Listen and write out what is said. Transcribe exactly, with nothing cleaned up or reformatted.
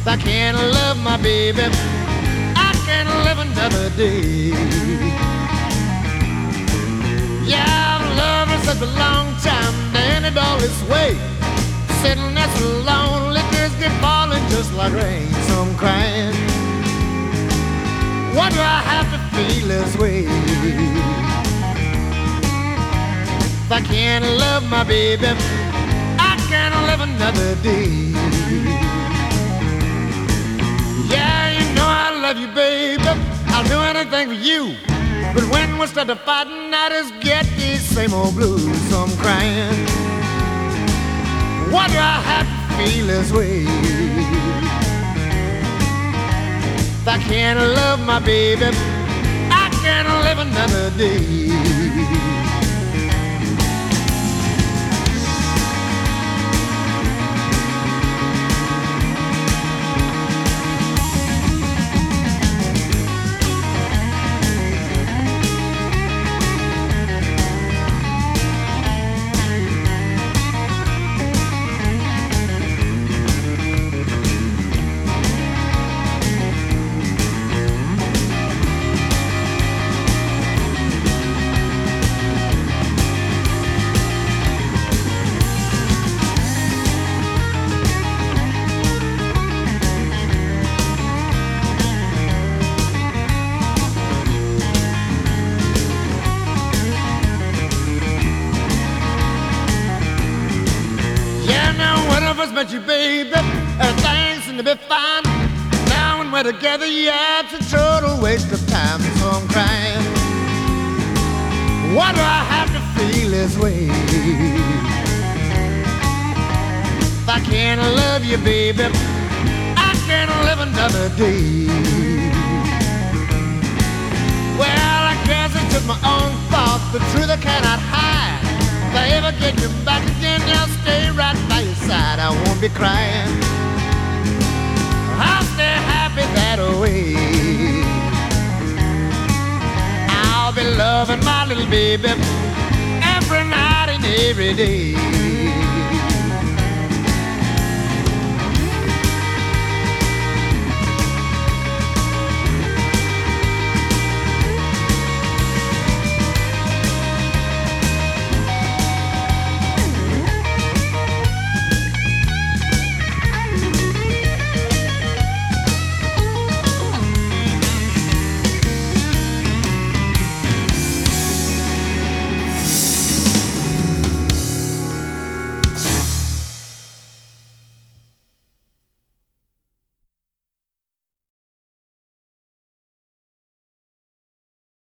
I can't love my baby, I can't live another day. Yeah, I've loved her such a long time, and it all this way. Sitting there so lonely, tears get falling just like rain. So I'm crying, why do I have to feel this way? If I can't love my baby, I can't live another day. Yeah, you know I love you, baby, I'll do anything for you. But when we start to fighting, I just get these same old blues. So I'm crying, why do I have to feel this way? If I can't love my baby, I can't live another day. But you, baby, everything seems to be fine. Now when we're together, yeah, it's a total waste of time. So I'm crying, why do I have to feel this way? If I can't love you, baby, I can't live another day. Well, I guess it's just my own fault. The truth I cannot hide. If I ever get you back again, I'll stay right by your side. I won't be crying, I'll stay happy that way. I'll be loving my little baby every night and every day.